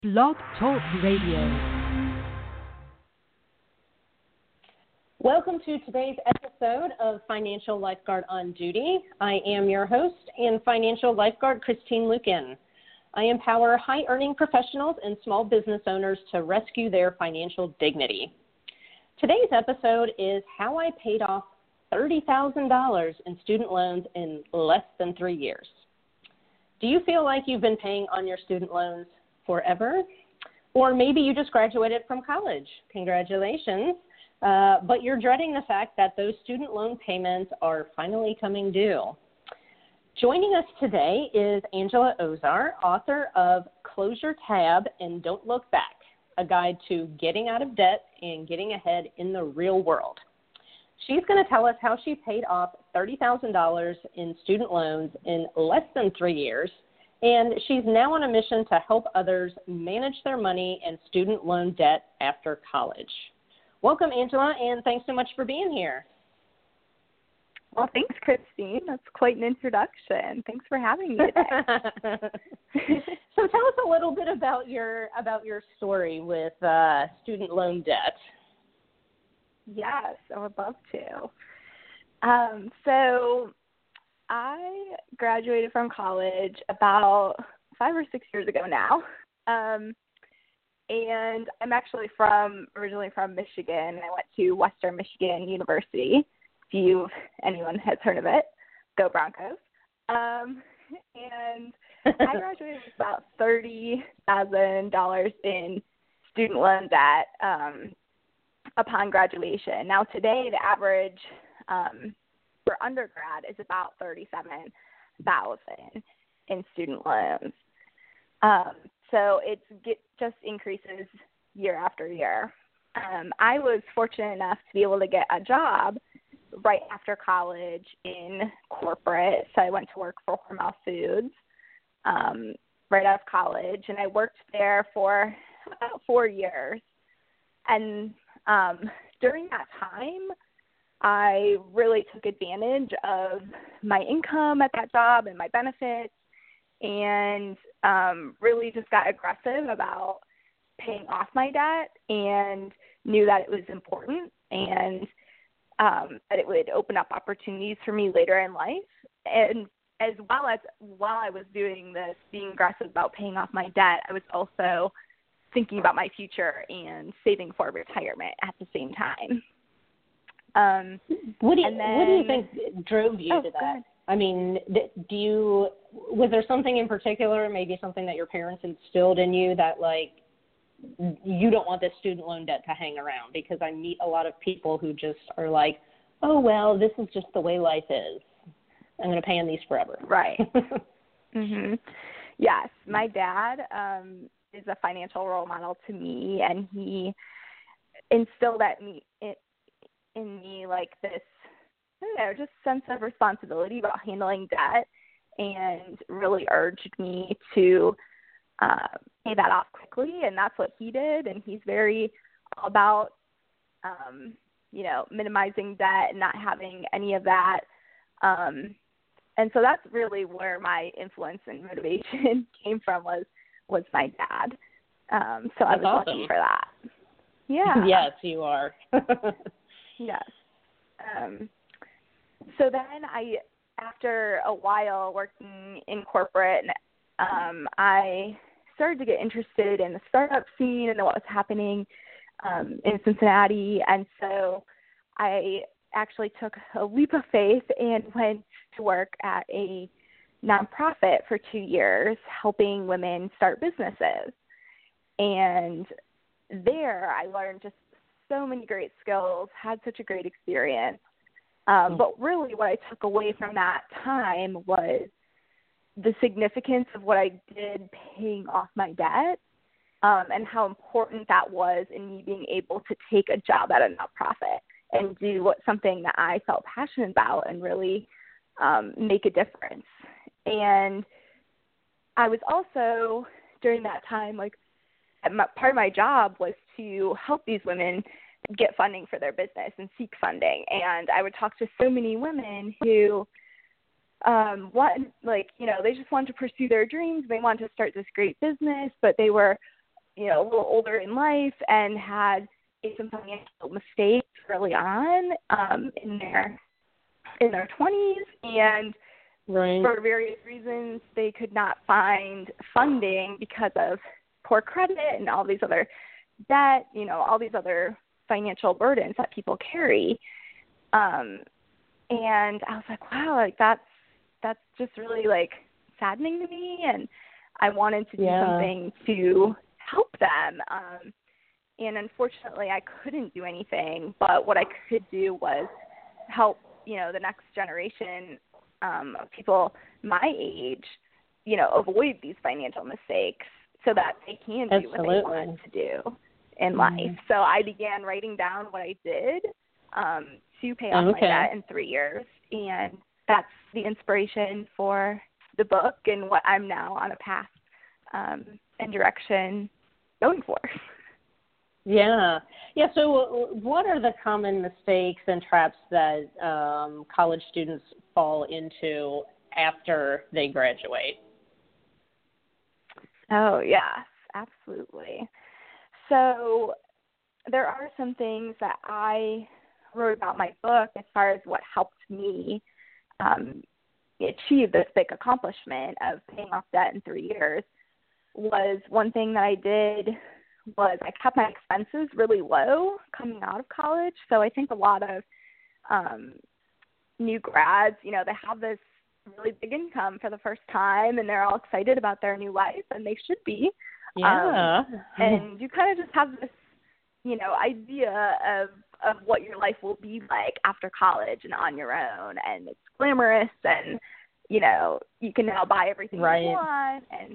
Blog Talk Radio. Welcome to today's episode of Financial Lifeguard on Duty. I am your host and financial lifeguard, Christine Lucan. I empower high-earning professionals and small business owners to rescue their financial dignity. Today's episode is how I paid off $30,000 in student loans in less than 3 years. Do you feel like you've been paying on your student loans forever? Or maybe you just graduated from college. Congratulations. But you're dreading the fact that those student loan payments are finally coming due. Joining us today is Angela Ozar, author of Close Your Tab and Don't Look Back, a guide to getting out of debt and getting ahead in the real world. She's going to tell us how she paid off $30,000 in student loans in less than 3 years, and she's now on a mission to help others manage their money and student loan debt after college. Welcome, Angela, and thanks so much for being here. Well, thanks, Christine. That's quite an introduction. Thanks for having me today. So tell us a little bit about your story with student loan debt. Yes, I would love to. So I graduated from college about 5 or 6 years ago now. And I'm actually originally from Michigan. I went to Western Michigan University. If anyone has heard of it, go Broncos. And I graduated with about $30,000 in student loan debt upon graduation. Now today, the average for undergrad is about $37,000 in student loans. So it just increases year after year. I was fortunate enough to be able to get a job right after college in corporate. So I went to work for Hormel Foods right out of college, and I worked there for about 4 years. And during that time, I really took advantage of my income at that job and my benefits, and really just got aggressive about paying off my debt and knew that it was important and that it would open up opportunities for me later in life. And as well as while I was doing this, being aggressive about paying off my debt, I was also thinking about my future and saving for retirement at the same time. What do you think drove you to that? Good. I mean, was there something in particular, maybe something that your parents instilled in you that, like, you don't want this student loan debt to hang around? Because I meet a lot of people who just are like, oh, well, this is just the way life is. I'm going to pay on these forever. Right. Mm-hmm. Yes. My dad is a financial role model to me, and he instilled in me like this, I don't know, just sense of responsibility about handling debt, and really urged me to pay that off quickly, and that's what he did. And he's very all about, minimizing debt and not having any of that. And so that's really where my influence and motivation came from was my dad. So I was lucky for that. Yeah. Yes, you are. Yes. So then after a while working in corporate, I started to get interested in the startup scene and what was happening in Cincinnati. And so I actually took a leap of faith and went to work at a nonprofit for 2 years, helping women start businesses. And there I learned just so many great skills, had such a great experience. But really what I took away from that time was the significance of what I did paying off my debt, and how important that was in me being able to take a job at a nonprofit and do something that I felt passionate about and really make a difference. And I was also, during that time, part of my job was to help these women get funding for their business and seek funding. And I would talk to so many women who they just wanted to pursue their dreams. They wanted to start this great business, but they were a little older in life and had made some financial mistakes early on in their 20s, and Right. for various reasons they could not find funding because of poor credit and all these other debt, all these other financial burdens that people carry. And I was like, wow, like that's just really like saddening to me, and I wanted to do something to help them. And unfortunately I couldn't do anything, but what I could do was help, the next generation of people my age, avoid these financial mistakes so that they can do what they want to do in life. So I began writing down what I did to pay off my debt in 3 years, and that's the inspiration for the book and what I'm now on a path and direction going for. Yeah. So what are the common mistakes and traps that college students fall into after they graduate? Oh, yes, absolutely. So there are some things that I wrote about in my book as far as what helped me achieve this big accomplishment of paying off debt in 3 years. Was one thing that I did was I kept my expenses really low coming out of college. So I think a lot of new grads, they have this really big income for the first time, and they're all excited about their new life, and they should be. Yeah. And you kind of just have this, idea of what your life will be like after college and on your own, and it's glamorous, and you can now buy everything you want, and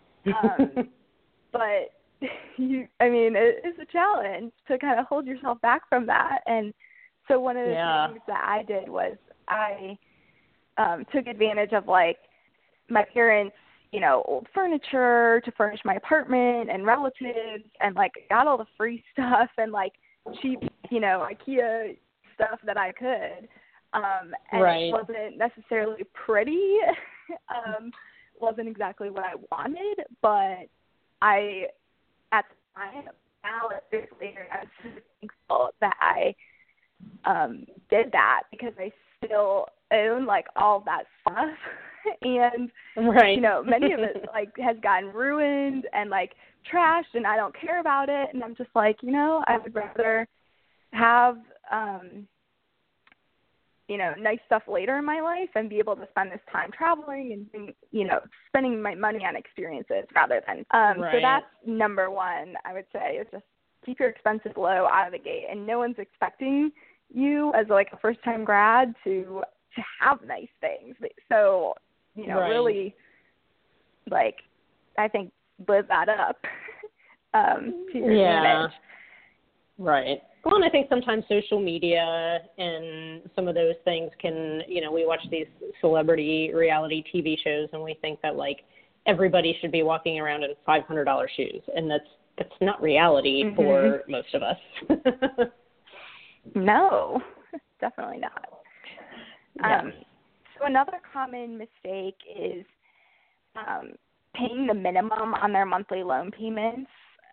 but it's a challenge to kind of hold yourself back from that. And so one of the things that I did was I took advantage of like my parents, old furniture to furnish my apartment and relatives, and like got all the free stuff and like cheap, IKEA stuff that I could. And it wasn't necessarily pretty, wasn't exactly what I wanted, but at the time, now years later, I was super thankful that I did that, because I still own like all that stuff, and many of it like has gotten ruined and like trashed, and I don't care about it, and I'm just like, I would rather have nice stuff later in my life and be able to spend this time traveling and, spending my money on experiences rather than, so that's number one, I would say, is just keep your expenses low out of the gate, and no one's expecting you as like a first time grad to have nice things. So, really like, I think live that up, to your advantage. Right. Well, and I think sometimes social media and some of those things can, we watch these celebrity reality TV shows and we think that like everybody should be walking around in $500 shoes, and that's not reality for most of us. No, definitely not. Yeah. So another common mistake is paying the minimum on their monthly loan payments.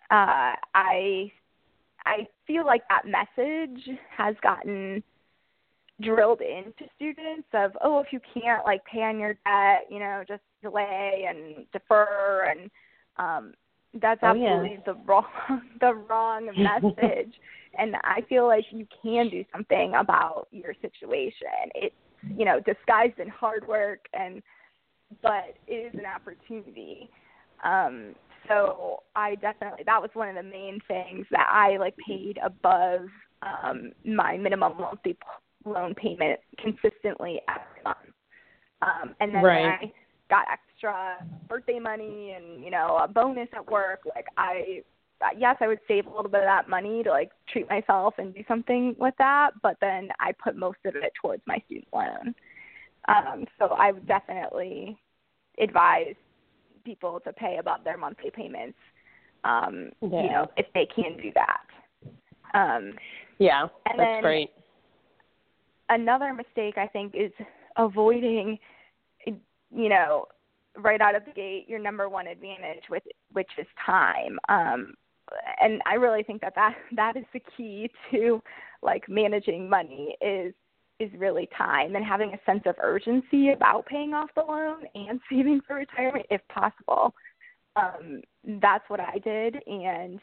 I feel like that message has gotten drilled into students of, if you can't like pay on your debt, just delay and defer, and that's absolutely the wrong message. And I feel like you can do something about your situation. It's, disguised in hard work, but it is an opportunity. So I definitely, that was one of the main things that I like paid above my minimum monthly loan payment consistently every month. And then when I got extra birthday money and, a bonus at work, like I would save a little bit of that money to like treat myself and do something with that, but then I put most of it towards my student loan. So I would definitely advise people to pay above their monthly payments, if they can do that. And that's great. Another mistake I think is avoiding, right out of the gate your number one advantage, which is time. And I really think that is the key to like managing money is really time and having a sense of urgency about paying off the loan and saving for retirement if possible. That's what I did. And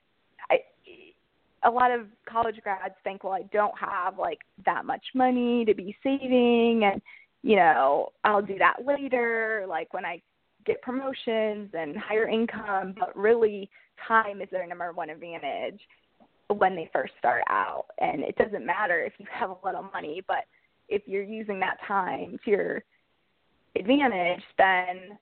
a lot of college grads think, well, I don't have like that much money to be saving, and, you know, I'll do that later, like when I get promotions and higher income. But really, time is their number one advantage when they first start out. And it doesn't matter if you have a little money, but if you're using that time to your advantage, then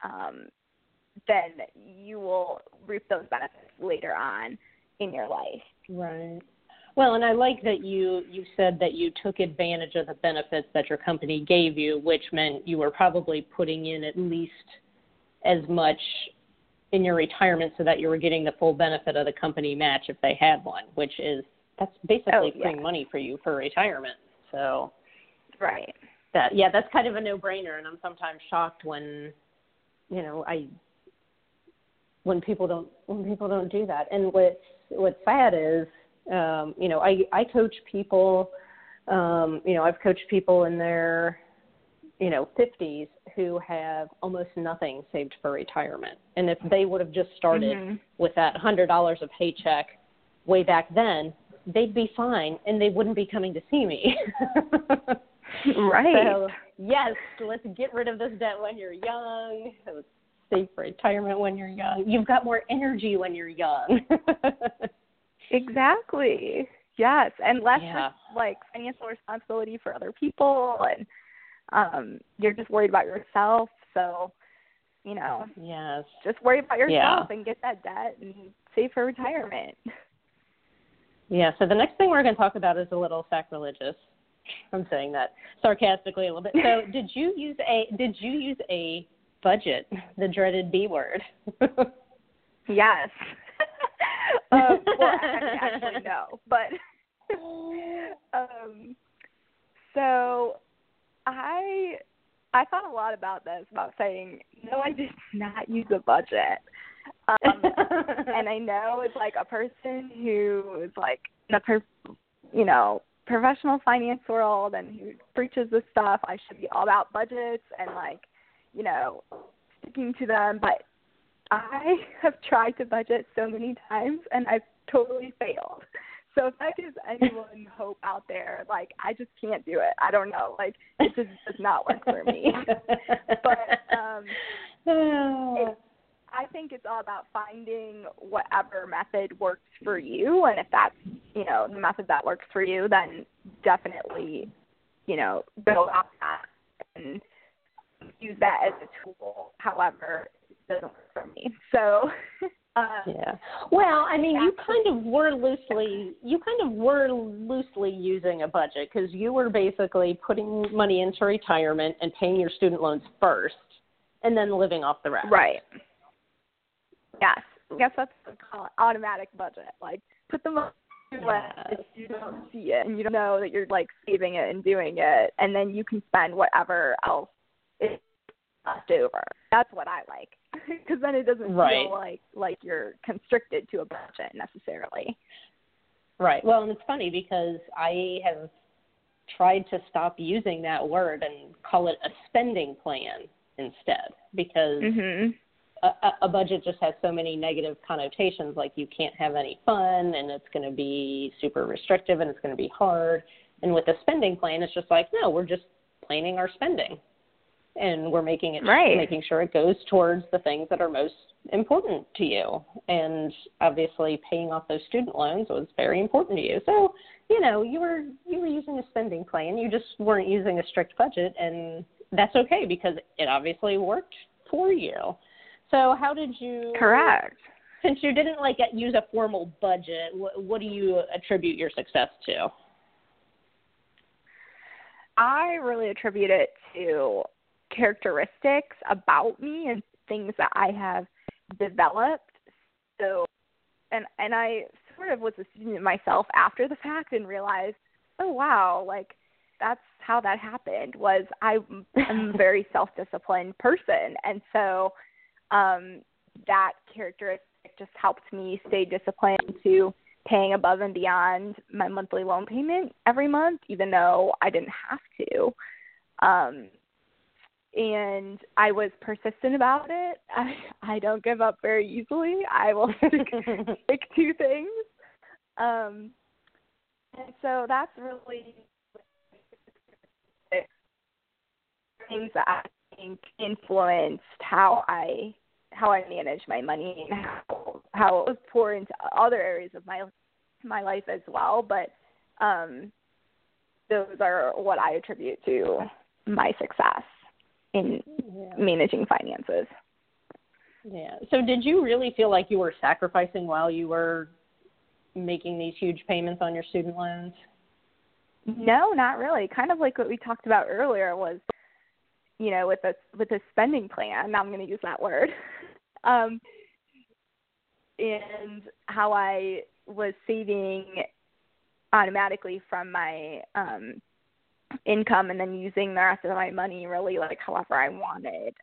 you will reap those benefits later on in your life. Right. Well, and I like that you said that you took advantage of the benefits that your company gave you, which meant you were probably putting in at least as much in your retirement so that you were getting the full benefit of the company match if they had one, that's basically free money for you for retirement. So right. That's kind of a no-brainer, and I'm sometimes shocked when, you know, when people don't do that. And what's sad is, you know, I coach people, you know, I've coached people in their, you know, 50s who have almost nothing saved for retirement. And if they would have just started with that $100 a paycheck way back then, they'd be fine and they wouldn't be coming to see me. Right. So, yes, let's get rid of this debt when you're young. Let's save for retirement when you're young. You've got more energy when you're young. Exactly. Yes, and less like financial responsibility for other people, and you're just worried about yourself. So, you know, just worry about yourself and get that debt and save for retirement. Yeah. So the next thing we're going to talk about is a little sacrilegious. I'm saying that sarcastically a little bit. So, did you use a budget, the dreaded B word? Yes. Well, actually no, but so I thought a lot about this, about saying no, I did not use a budget. And I know it's like a person who is like in a professional finance world and who preaches this stuff. I should be all about budgets and like, you know, sticking to them. But I have tried to budget so many times and I've totally failed. So if that gives anyone hope out there, like, I just can't do it. I don't know. Like, it just does not work for me. But I think it's all about finding whatever method works for you. And if that's, you know, the method that works for you, then definitely, you know, go off that and use that as a tool. However, it doesn't work for me. So, well, I mean, you kind of were loosely using a budget because you were basically putting money into retirement and paying your student loans first and then living off the rest. Right. Yes. I guess that's what we call it, automatic budget. Like, put the money if you don't see it and you don't know that you're, like, saving it and doing it, and then you can spend whatever else is left over. That's what I like, because then it doesn't feel like you're constricted to a budget necessarily. Right. Well, and it's funny because I have tried to stop using that word and call it a spending plan instead, because a budget just has so many negative connotations, like you can't have any fun and it's going to be super restrictive and it's going to be hard. And with a spending plan, it's just like, no, we're just planning our spending. And we're making sure it goes towards the things that are most important to you. And obviously paying off those student loans was very important to you. So, you know, you were using a spending plan. You just weren't using a strict budget, and that's okay because it obviously worked for you. So how did you... Correct. Since you didn't use a formal budget, what do you attribute your success to? I really attribute it to characteristics about me and things that I have developed. So, and I sort of was a student myself after the fact and realized, oh wow, like that's how that happened. Was I'm a very self-disciplined person, and so that characteristic just helped me stay disciplined to paying above and beyond my monthly loan payment every month, even though I didn't have to. And I was persistent about it. I don't give up very easily. I will stick to things. And so that's really things that I think influenced how I manage my money and how it was poured into other areas of my life as well. But those are what I attribute to my success in managing finances. Yeah. So did you really feel like you were sacrificing while you were making these huge payments on your student loans? No, not really. Kind of like what we talked about earlier was, with a spending plan. Now I'm going to use that word. And how I was saving automatically from my income and then using the rest of my money really like however I wanted.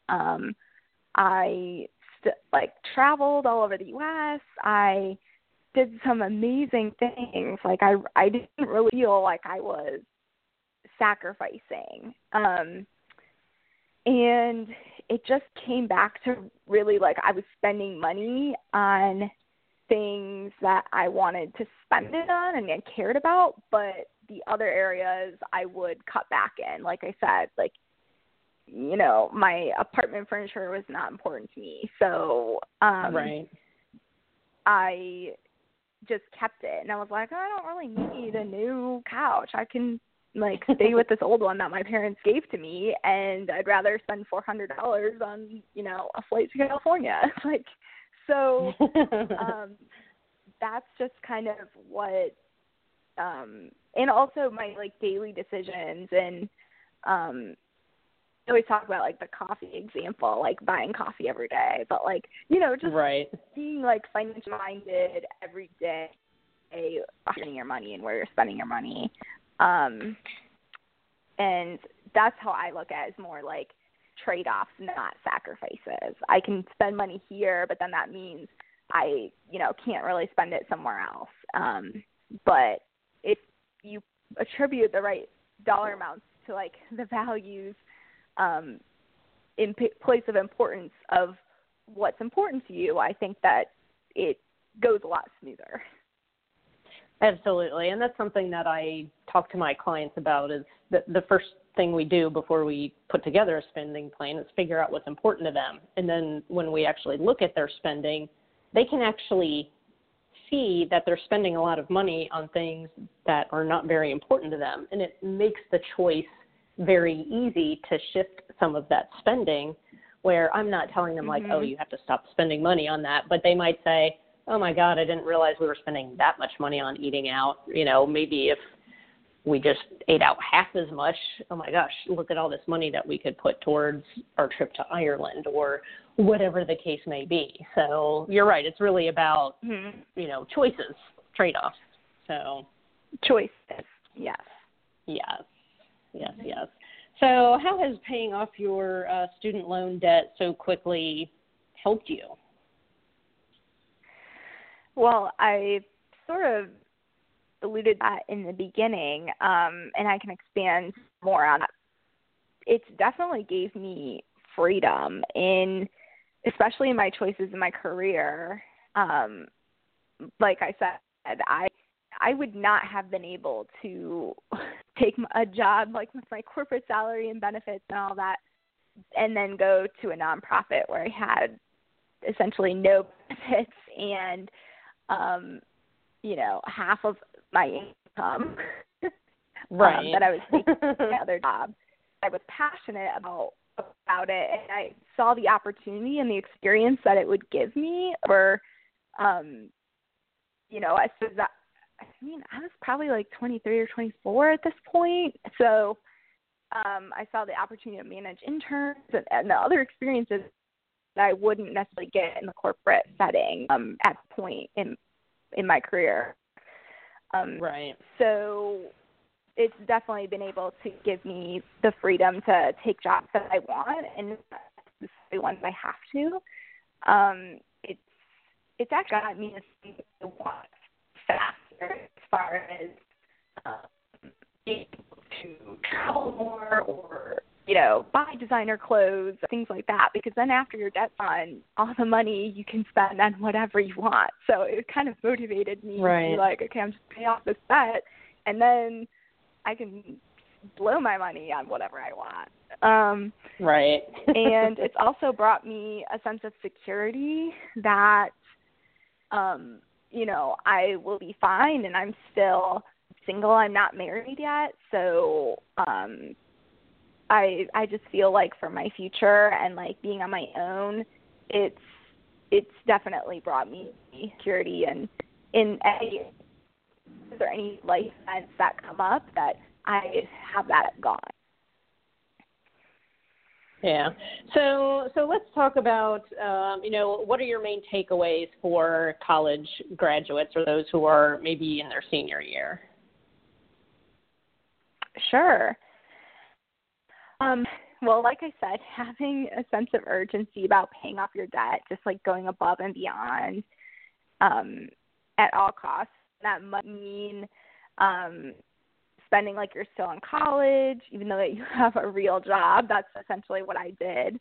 I traveled all over the U.S. I did some amazing things. Like I didn't really feel like I was sacrificing. And it just came back to really like I was spending money on things that I wanted to spend it on and I cared about, but the other areas I would cut back in. Like I said, my apartment furniture was not important to me. So right. I just kept it. And I was like, I don't really need a new couch. I can stay with this old one that my parents gave to me, and I'd rather spend $400 on, a flight to California. So that's just kind of what, and also my daily decisions, and I always talk about the coffee example, buying coffee every day, but just right. being financially minded every day, spending your money and where you're spending your money. And that's how I look at it, as more like trade-offs, not sacrifices. I can spend money here, but then that means I, can't really spend it somewhere else. But if you attribute the right dollar amounts to the values in place of importance of what's important to you, I think that it goes a lot smoother. Absolutely. And that's something that I talk to my clients about, is the first thing we do before we put together a spending plan is figure out what's important to them. And then when we actually look at their spending, they can actually see that they're spending a lot of money on things that are not very important to them. And it makes the choice very easy to shift some of that spending, where I'm not telling them oh, you have to stop spending money on that. But they might say, oh my God, I didn't realize we were spending that much money on eating out. Maybe if we just ate out half as much, oh my gosh, look at all this money that we could put towards our trip to Ireland, or whatever the case may be. So you're right. It's really about, choices, trade-offs. So choices. Yes. Yes. So how has paying off your student loan debt so quickly helped you? Well, I sort of alluded that in the beginning, and I can expand more on that. It definitely gave me freedom, especially in my choices in my career. Like I said, I would not have been able to take a job with my corporate salary and benefits and all that, and then go to a nonprofit where I had essentially no benefits and half of my income right. that I was making in my other job. I was passionate about it, and I saw the opportunity and the experience that it would give me. Or, I was probably 23 or 24 at this point. So I saw the opportunity to manage interns and the other experiences that I wouldn't necessarily get in the corporate setting at the point in my career. Right. So it's definitely been able to give me the freedom to take jobs that I want and not the ones I have to. It's actually got me to see what I want faster as far as being able to travel more or, buy designer clothes, things like that, because then after your debt's on, all the money you can spend on whatever you want. So it kind of motivated me to be like, okay, I'm just paying off this debt, and then I can blow my money on whatever I want. Right. And it's also brought me a sense of security that, I will be fine, and I'm still single. I'm not married yet, so I just feel like for my future and like being on my own, it's definitely brought me security. And is there any life events that come up that I have that gone? Yeah. So let's talk about, what are your main takeaways for college graduates or those who are maybe in their senior year? Sure. Well, like I said, having a sense of urgency about paying off your debt, just like going above and beyond at all costs, that might mean spending like you're still in college, even though that you have a real job. That's essentially what I did.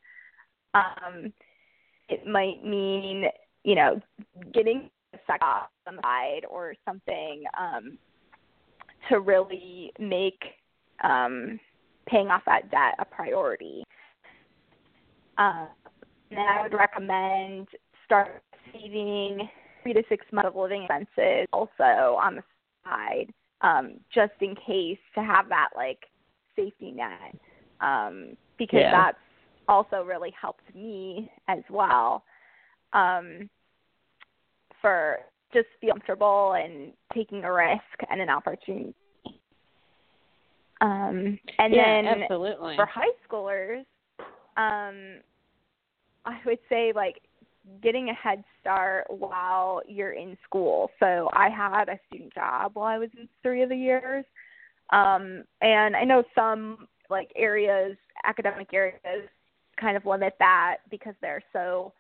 It might mean, getting a second job on the side or something to really make paying off that debt a priority. And I would recommend start saving 3 to 6 months of living expenses also on the side, just in case, to have that like safety net, because that's also really helped me as well, for just feel comfortable and taking a risk and an opportunity. And then absolutely. For high schoolers, I would say like getting a head start while you're in school. So I had a student job while I was in 3 of the years. And I know some like areas, academic areas, kind of limit that because they're so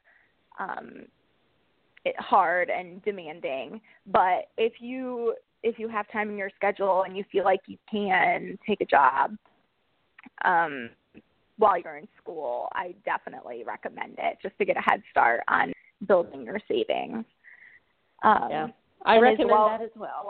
hard and demanding. But if you have time in your schedule and you feel like you can take a job while you're in school, I definitely recommend it just to get a head start on building your savings. I recommend that as well.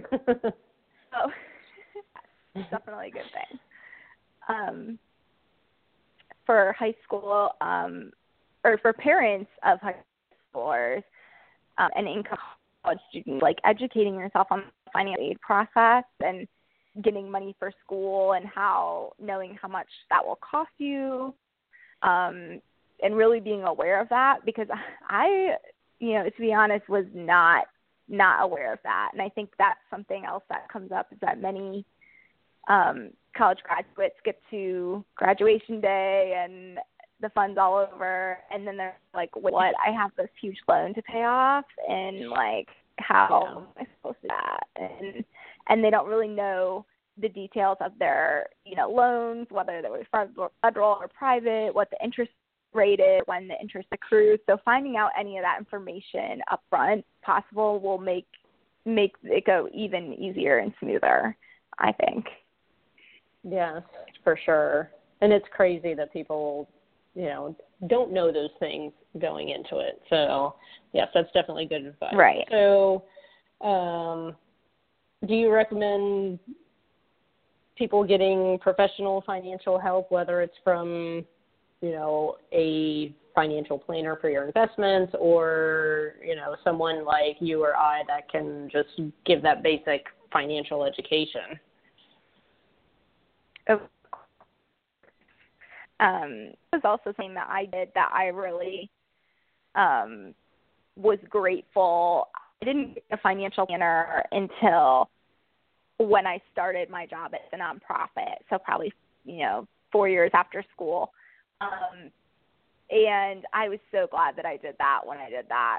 Definitely a good thing. For high school, or for parents of high schoolers and income college students, like educating yourself on the financial aid process and getting money for school and knowing how much that will cost you, and really being aware of that, because I, to be honest, was not aware of that. And I think that's something else that comes up, is that many college graduates get to graduation day and the funds all over, and then they're like, what, I have this huge loan to pay off, and like, how am I supposed to do that? And they don't really know the details of their, loans, whether they were federal or private, what the interest rate is, when the interest accrues. So finding out any of that information up front possible will make it go even easier and smoother, I think. Yes, for sure. And it's crazy that people, don't know those things going into it. So, yes, that's definitely good advice. Right. So, do you recommend people getting professional financial help, whether it's from, a financial planner for your investments, or, someone like you or I that can just give that basic financial education? It was also something that I did that I really was grateful. I didn't get a financial planner until when I started my job at the nonprofit, so probably 4 years after school. And I was so glad that I did that when I did that,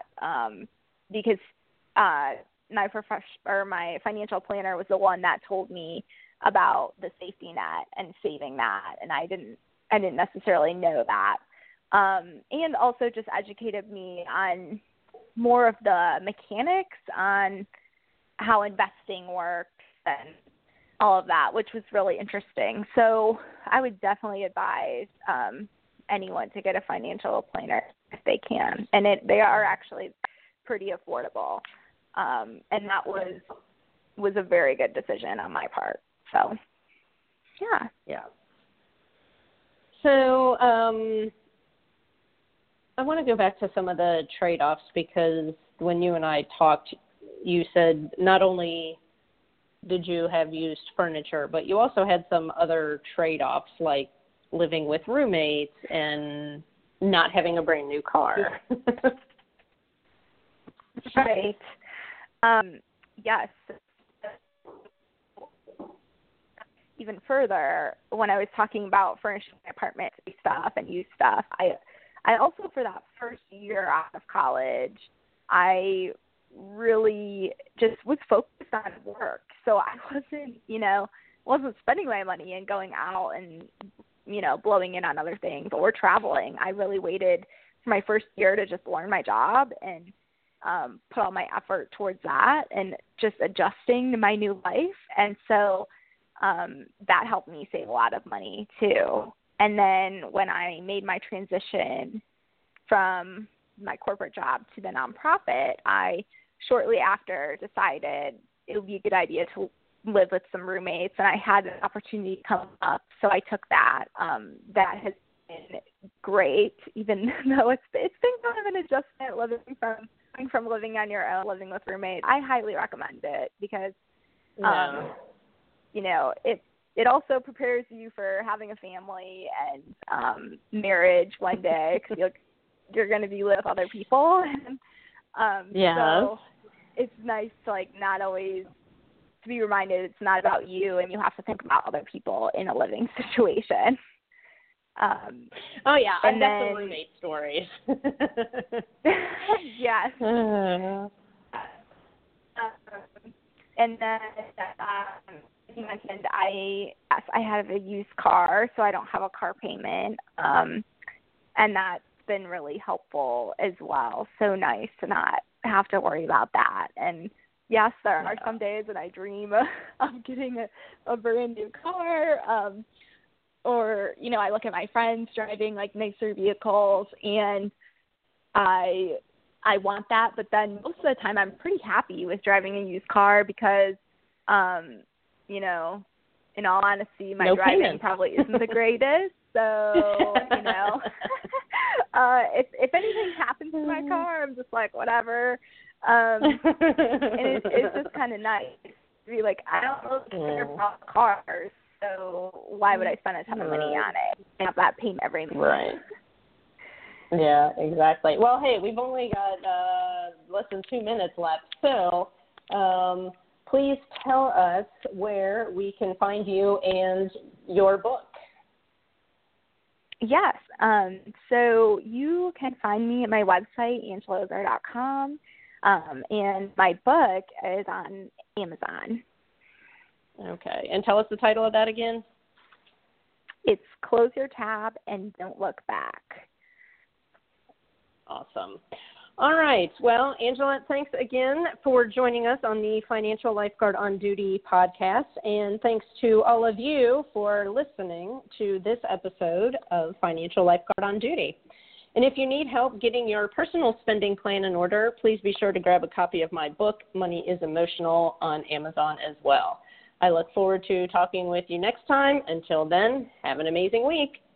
because my financial planner was the one that told me about the safety net and saving that, and I didn't necessarily know that. And also just educated me on more of the mechanics on how investing works and all of that, which was really interesting. So I would definitely advise anyone to get a financial planner if they can. And they are actually pretty affordable. And that was a very good decision on my part. So, yeah. Yeah. So I want to go back to some of the trade-offs, because when you and I talked, you said not only did you have used furniture, but you also had some other trade-offs, like living with roommates and not having a brand new car. Right. Yes. Even further, when I was talking about furnishing my apartment stuff and used stuff, I also, for that first year out of college, I really just was focused on work. So I wasn't spending my money and going out and, blowing it on other things or traveling. I really waited for my first year to just learn my job and put all my effort towards that and just adjusting to my new life. And so that helped me save a lot of money too. And then when I made my transition from my corporate job to the nonprofit, I shortly after decided it would be a good idea to live with some roommates, and I had an opportunity come up, so I took that. That has been great, even though it's been kind of an adjustment living from living on your own, living with roommates. I highly recommend it because, it also prepares you for having a family and marriage one day, because you're going to be with other people. So it's nice to not always to be reminded it's not about you, and you have to think about other people in a living situation. I've got some roommate stories. Yes. And then you mentioned I have a used car, so I don't have a car payment, and that's been really helpful as well. So nice to not have to worry about that. And yes, there are some days when I dream of getting a brand new car, or I look at my friends driving nicer vehicles, and I want that. But then most of the time, I'm pretty happy with driving a used car because, in all honesty, my driving probably isn't the greatest. So, if anything happens to my car, I'm just whatever. And it's just kind of nice to be I don't really care about cars, so why would I spend a ton of money on it and have that payment every month? Right. Yeah, exactly. Well, hey, we've only got less than 2 minutes left, so please tell us where we can find you and your book. Yes. So you can find me at my website, angelaogar.com, and my book is on Amazon. Okay. And tell us the title of that again. It's Close Your Tab and Don't Look Back. Awesome. All right. Well, Angela, thanks again for joining us on the Financial Lifeguard on Duty podcast. And thanks to all of you for listening to this episode of Financial Lifeguard on Duty. And if you need help getting your personal spending plan in order, please be sure to grab a copy of my book, Money is Emotional, on Amazon as well. I look forward to talking with you next time. Until then, have an amazing week.